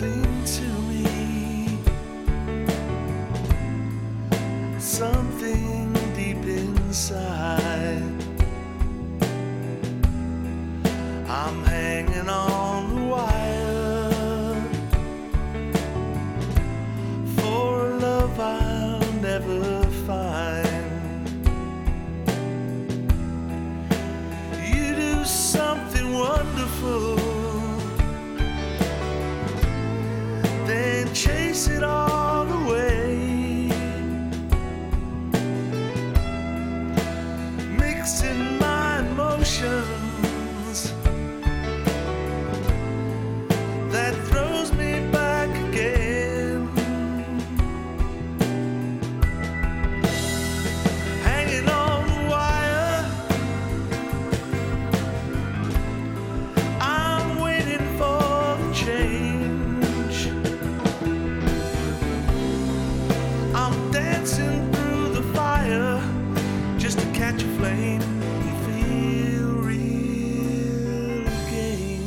something to me, something deep inside. I'm hanging on the wire for a love I'll never find. You do something wonderful, then chase it all away, mixing my emotions that throws me back again. Hanging on the wire, I'm waiting for the change. I'm dancing through the fire just to catch a flame and feel real again.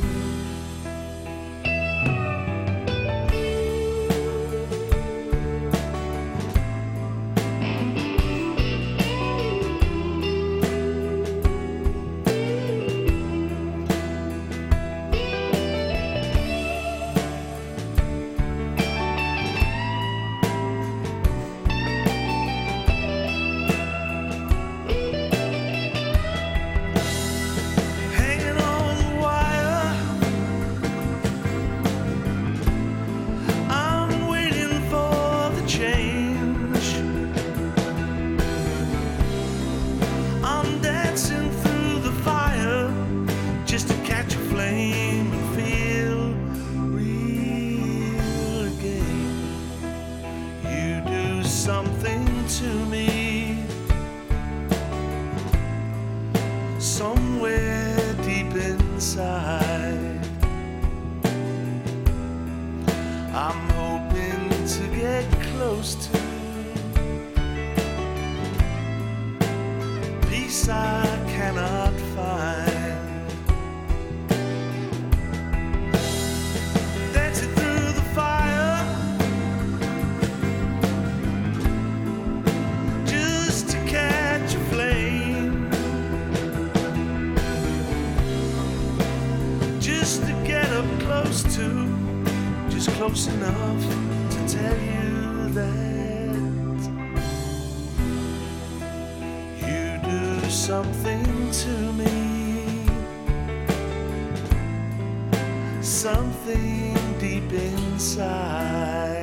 Just to catch a flame and feel real again. You do something to me, somewhere deep inside. I'm hoping to get close to peace I cannot find. Just close enough to tell you that you do something to me, something deep inside.